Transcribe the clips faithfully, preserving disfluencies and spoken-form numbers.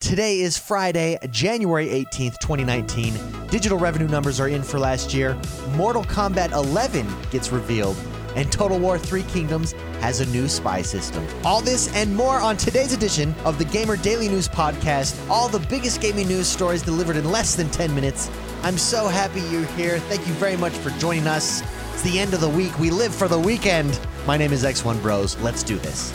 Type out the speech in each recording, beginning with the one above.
Today is Friday, January eighteenth, twenty nineteen. Digital revenue numbers are in for last year. Mortal Kombat eleven gets revealed. And Total War Three Kingdoms has a new spy system. All this and more on today's edition of the Gamer Daily News Podcast. All the biggest gaming news stories delivered in less than ten minutes. I'm so happy you're here. Thank you very much for joining us. It's the end of the week. We live for the weekend. My name is X one Bros. Let's do this.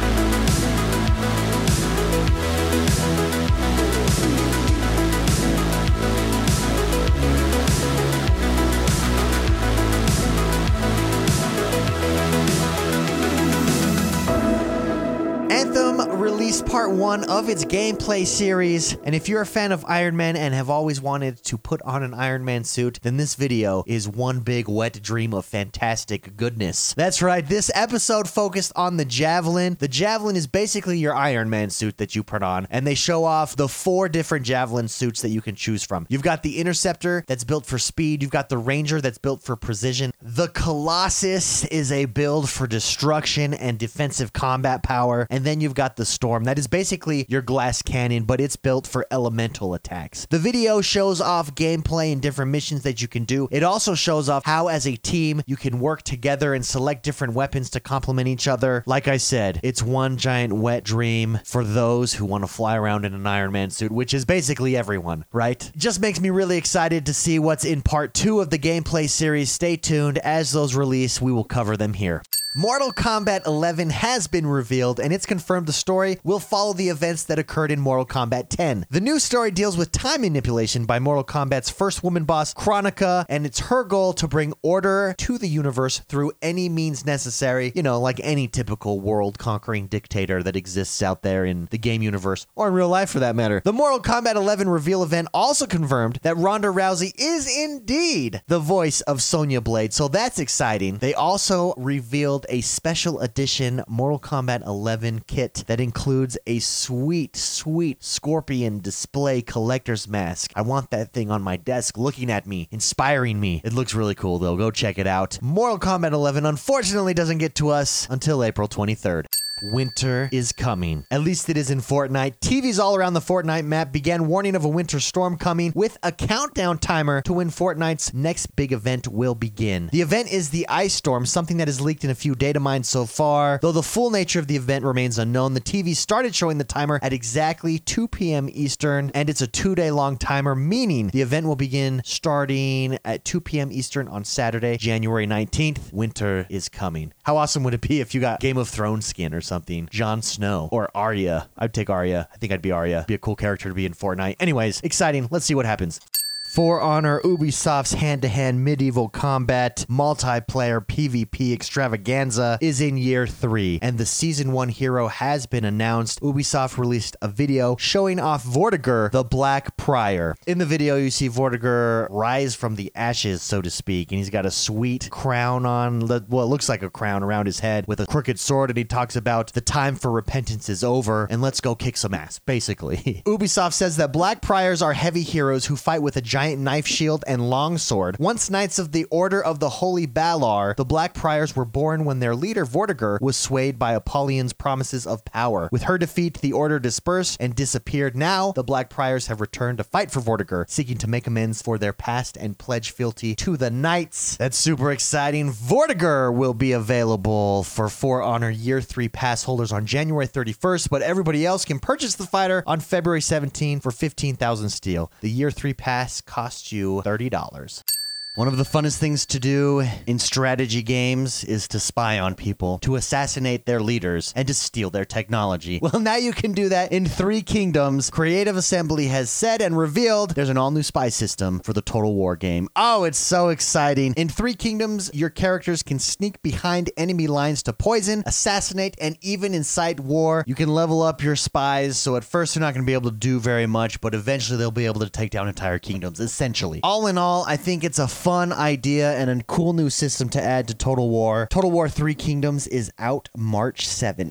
Released part one of its gameplay series, and if you're a fan of Iron Man and have always wanted to put on an Iron Man suit, then this video is one big wet dream of fantastic goodness. That's right, this episode focused on the Javelin. The Javelin is basically your Iron Man suit that you put on, and they show off the four different Javelin suits that you can choose from. You've got the Interceptor that's built for speed, you've got the Ranger that's built for precision, the Colossus is a build for destruction and defensive combat power, and then you've got the Storm. That is basically your glass cannon, but it's built for elemental attacks. The video shows off gameplay and different missions that you can do. It also shows off how, as a team, you can work together and select different weapons to complement each other. Like I said, it's one giant wet dream for those who want to fly around in an Iron Man suit, which is basically everyone, right? Just makes me really excited to see what's in part two of the gameplay series. Stay tuned. As those release, we will cover them here. Mortal Kombat eleven has been revealed, and it's confirmed the story will follow the events that occurred in Mortal Kombat ten. The new story deals with time manipulation by Mortal Kombat's first woman boss, Kronika, and it's her goal to bring order to the universe through any means necessary, you know, like any typical world-conquering dictator that exists out there in the game universe, or in real life for that matter. The Mortal Kombat eleven reveal event also confirmed that Ronda Rousey is indeed the voice of Sonya Blade, so that's exciting. They also revealed a special edition Mortal Kombat eleven kit that includes a sweet, sweet Scorpion display collector's mask. I want that thing on my desk looking at me, inspiring me. It looks really cool though. Go check it out. Mortal Kombat eleven unfortunately doesn't get to us until April twenty-third. Winter is coming. At least it is in Fortnite. T Vs all around the Fortnite map began warning of a winter storm coming with a countdown timer to when Fortnite's next big event will begin. The event is the Ice Storm, something that is leaked in a few data mines so far. Though the full nature of the event remains unknown, the T V started showing the timer at exactly two p.m. Eastern, and it's a two-day long timer, meaning the event will begin starting at two p.m. Eastern on Saturday, January nineteenth. Winter is coming. How awesome would it be if you got Game of Thrones skin or something? Something. Jon Snow or Arya. I'd take Arya. I think I'd be Arya. Be a cool character to be in Fortnite. Anyways, exciting. Let's see what happens. For Honor, Ubisoft's hand-to-hand medieval combat multiplayer PvP extravaganza is in year three, and the Season one hero has been announced. Ubisoft released a video showing off Vortigern, the Black Prior. In the video, you see Vortigern rise from the ashes, so to speak, and he's got a sweet crown on, well, it looks like a crown around his head with a crooked sword, and he talks about the time for repentance is over, and let's go kick some ass, basically. Ubisoft says that Black Priors are heavy heroes who fight with a giant knife shield and longsword. Once Knights of the Order of the Holy Balar, the Black Priors were born when their leader Vortigern was swayed by Apollyon's promises of power. With her defeat, the Order dispersed and disappeared. Now, the Black Priors have returned to fight for Vortigern, seeking to make amends for their past and pledge fealty to the Knights. That's super exciting. Vortigern will be available for For Honor Year three pass holders on January thirty-first, but everybody else can purchase the fighter on February seventeenth for fifteen thousand steel. The Year three pass costs you thirty dollars. One of the funnest things to do in strategy games is to spy on people, to assassinate their leaders, and to steal their technology. Well, now you can do that in Three Kingdoms. Creative Assembly has said and revealed there's an all-new spy system for the Total War game. Oh, it's so exciting. In Three Kingdoms, your characters can sneak behind enemy lines to poison, assassinate, and even incite war. You can level up your spies, so at first they're not going to be able to do very much, but eventually they'll be able to take down entire kingdoms, essentially. All in all, I think it's a fun idea and a cool new system to add to Total War. Total War Three Kingdoms is out March seventh.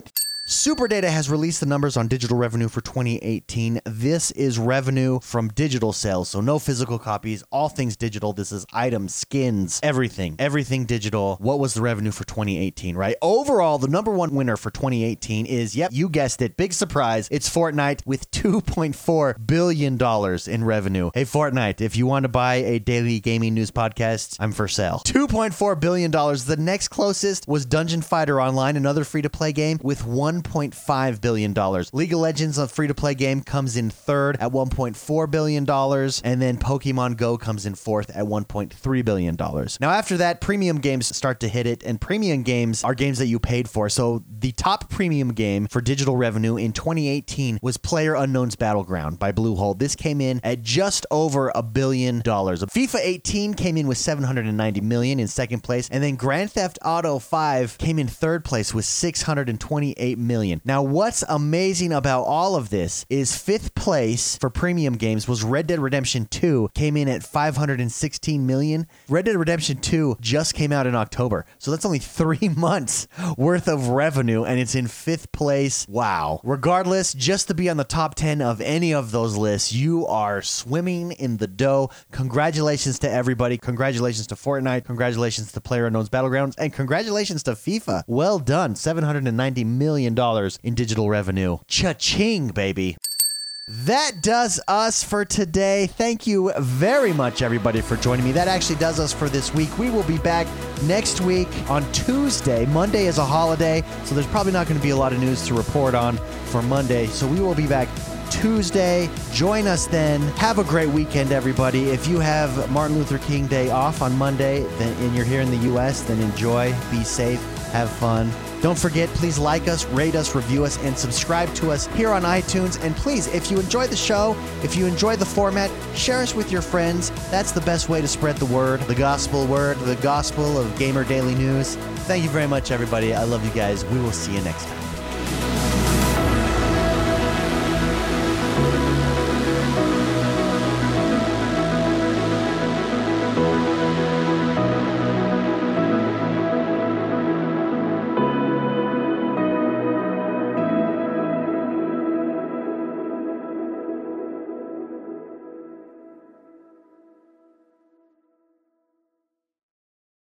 SuperData has released the numbers on digital revenue for twenty eighteen. This is revenue from digital sales, so no physical copies, all things digital. This is items, skins, everything, everything digital. What was the revenue for twenty eighteen, right? Overall, the number one winner for twenty eighteen is, yep, you guessed it, big surprise, it's Fortnite with two point four billion dollars in revenue. Hey, Fortnite, if you want to buy a daily gaming news podcast, I'm for sale. two point four billion dollars. The next closest was Dungeon Fighter Online, another free-to-play game, with one point five billion dollars. League of Legends, a free-to-play game, comes in third at one point four billion dollars, and then Pokemon Go comes in fourth at one point three billion dollars. Now, after that, premium games start to hit it, and premium games are games that you paid for. So the top premium game for digital revenue in twenty eighteen was PlayerUnknown's Battleground by Bluehole. This came in at just over a billion dollars. FIFA eighteen came in with seven hundred ninety million dollars in second place, and then Grand Theft Auto five came in third place with six hundred twenty-eight million dollars. Now, what's amazing about all of this is fifth place for premium games was Red Dead Redemption two, came in at five hundred sixteen million dollars. Red Dead Redemption two just came out in October, so that's only three months worth of revenue, and it's in fifth place. Wow. Regardless, just to be on the top ten of any of those lists, you are swimming in the dough. Congratulations to everybody. Congratulations to Fortnite. Congratulations to PlayerUnknown's Battlegrounds, and congratulations to FIFA. Well done. seven hundred ninety million dollars in digital revenue. Cha-ching, baby. That does us for today. Thank you very much, everybody, for joining me. That actually does us for this week. We will be back next week on Tuesday. Monday is a holiday, so there's probably not going to be a lot of news to report on for Monday. So we will be back Tuesday. Join us then. Have a great weekend, everybody. If you have Martin Luther King Day off on Monday then, and you're here in the U S, then enjoy, be safe, have fun. Don't forget, please like us, rate us, review us, and subscribe to us here on iTunes. And please, if you enjoy the show, if you enjoy the format, share us with your friends. That's the best way to spread the word, the gospel word, the gospel of Gamer Daily News. Thank you very much, everybody. I love you guys. We will see you next time.